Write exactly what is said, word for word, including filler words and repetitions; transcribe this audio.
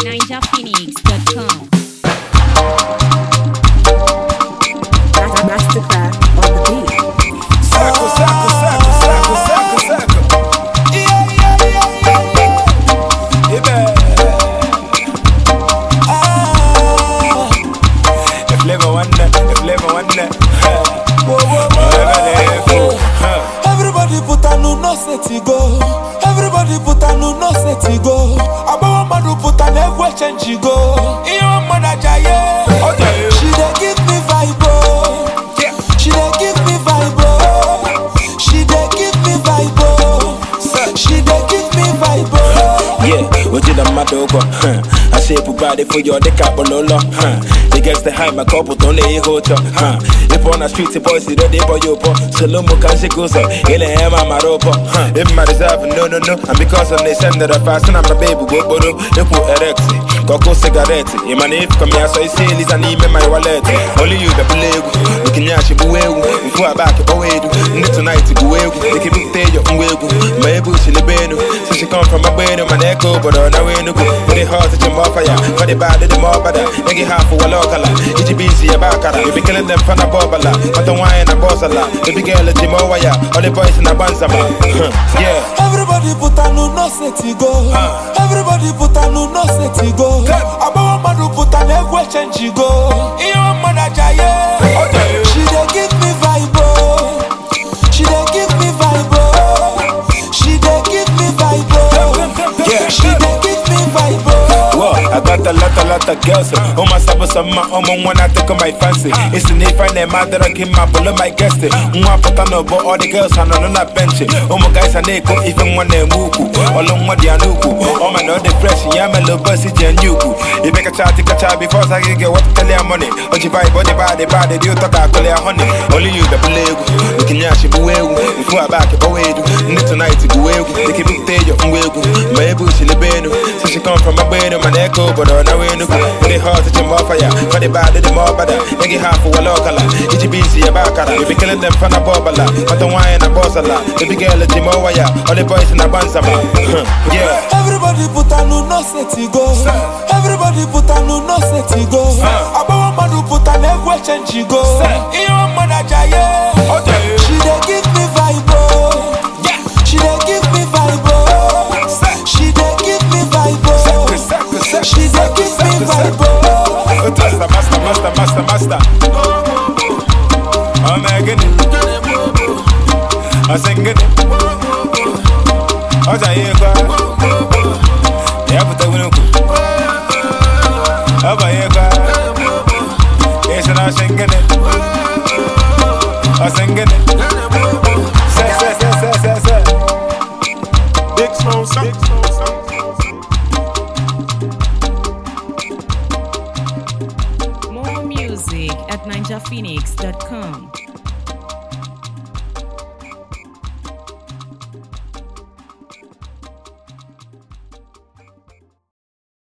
ninja phoenix dot com. Masterclass on the beat. Circle, circle, circle, circle, circle, circle. Yeah, yeah, yeah, yeah, yeah. Yeah, man. Ah, if living one day, if living one day. Whoa, whoa, whoa. Everybody put a new no set to go. Everybody put a new no set to go. About one man put an every change you go. You man a giant. Okay. She dey give me vibe. Yeah. She dey give me vibe. She dey give me vibe. She dey give me vibe. Yeah, what did I do? I say, body for your dick up below. They get the high, my couple don't they hotel. If on the street, the boys, they don't boy you. Salomo can she goes up. In a ham, I'm a rope. If my deserve, no, no, no. And because of they send that I fast and I'm a baby, go, go, they put erecti. Coco cigarette. In my name, come here, so I say, Lisa, need me my wallet. Only you that believe. We can yash you away. Before I back away. Need tonight to go away. They keep it there, your way. My bush in the bed. So she come from my bed, my echo, but on the way to go. Very hard to jump off fire. For the bad, the more bad. They get half for a local. It's B C about you be killing them from a bobala. But the wine and boss a lot. The big girl at Jimowaya. All the boys in a banzama. Yeah. Everybody put a new no set to go. Everybody put a new no set to go. About one man put an every change you go. You man a giant. She dey give me vibe. She dey give me vibe. She dey give me vibe. Yeah. She dey give me vibe. Whoa, I got a lot, a lot of girls. Oh, my summer, summer, oh, my one, I take on my fancy. It's an if I name out that I give my bullet, my guest. Mwa potano, but all the girls are on a bench. Oh, my guys are neko, even when they move. All on what they are nuku. Oh, my no depression, yeah, my little bussy, and yuku. You make a child, take a child before I can get what tell your money. Oh, you buy body, body, body, you talk, I call your honey. Only you that believe. You can yash it away. Before I back it away. Need tonight to go away. They keep it there, your way. My bush in the bed. So she come from my bed, my echo, but on the way to go. Very hard to jump off fire. For the bad, the more bad. They get half for a local. It's B C about cara. You be killing them from a bobala. But the wine and boss a lot. The big girl at Jimowaya. All the boys in a banzama. Yeah. Everybody put a new no set to go. Everybody put a new no set to go. About one man put an every change you go. You man a giant. She dey give me vibe. She dey give me vibe. She dey give me vibe. She dey give me vibe. Master, master, master, master, master. I'm making it. I'm singing it. I'm saying it. Yeah, but I will go. I'm saying it. Yes, and I'm singing it. I'm singing it. Say, say, say, say, say, say. Big smoke, big smoke. More music at ninja phoenix dot com.